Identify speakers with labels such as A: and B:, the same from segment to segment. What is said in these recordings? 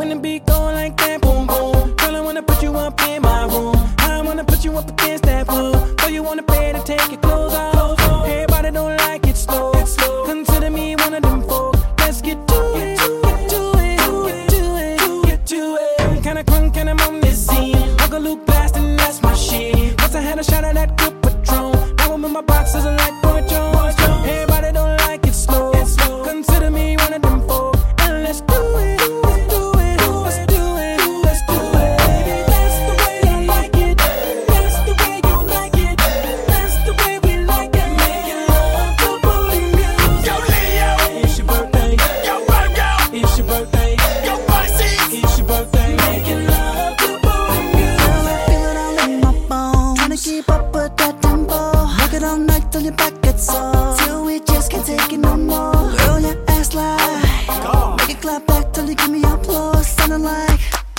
A: when the beat go like that, boom boom. Girl, I wanna put you up in my room. I wanna put you up against that wall. So you wanna pay to take your clothes off. Everybody don't like it slow. Consider me one of them folk. Let's get to it, get to it, get to it, get to it. I'm kinda crunk and I'm on this scene. Uncle Luke blasting, that's my shit. Once I had a shot of that good Patron. Now I'm in my boxes and like Boy Jones. Everybody don't like it slow. Consider me one of them folk. And let's do it, let's do it, let's do it, let's do it. Baby, that's the way I like it. That's the way you like it. That's the way we like it. Making love to booty music.
B: Yo, Leo,
A: It's your birthday.
B: yo, Virgo,
A: It's your birthday.
B: yo, Pisces.
A: It's your birthday. Making love to booty music.
C: Girl, I feel it all in my bones. Tryna keep up with that tempo. Work it all night till your back gets sore. Till we just can't take it no more. Girl, your ass like make it clap back till you give me applause. Sounding like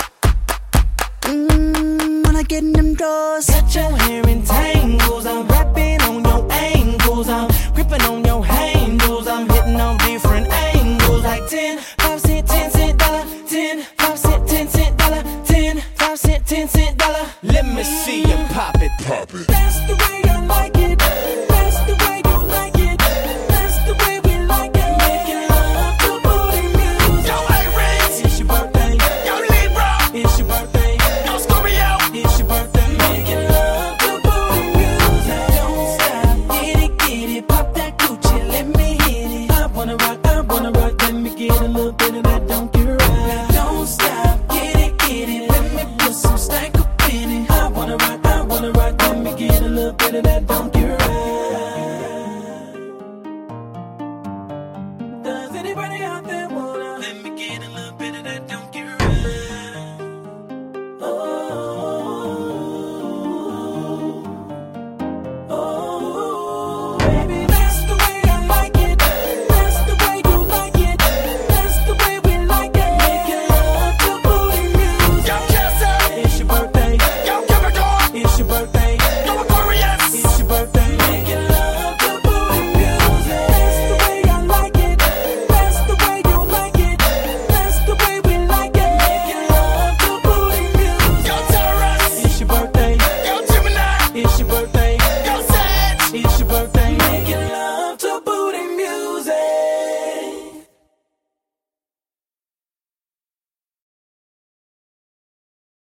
C: when I get in them drawers.
A: Got your hair in tangles. I'm rapping on your ankles. I'm gripping on your handles. I'm hitting on different angles. Like 10, 5 cent, 10 cent dollar. 10, 5 cent, 10 cent dollar. 10, 5 cent, 10 cent dollar.
B: Let me see you pop it, pop it.
A: That's the way I like it. That's the way you like it. That's the way we like it. Making love to booty music.
B: Yo, Aries,
A: It's your birthday.
B: yo, Libra,
A: It's your birthday.
B: yo, Scorpio.
A: It's your birthday. Making love to booty music. Don't stop. Get it, pop that Gucci. Let me hit it. I wanna rock. Let me get a little bit of that donkey ride. Don't stop. Get it. Let me put some stank up in it. I wanna rock. Let me get a little bit of that donkey ride. Does anybody out there wanna? Let me get a little bit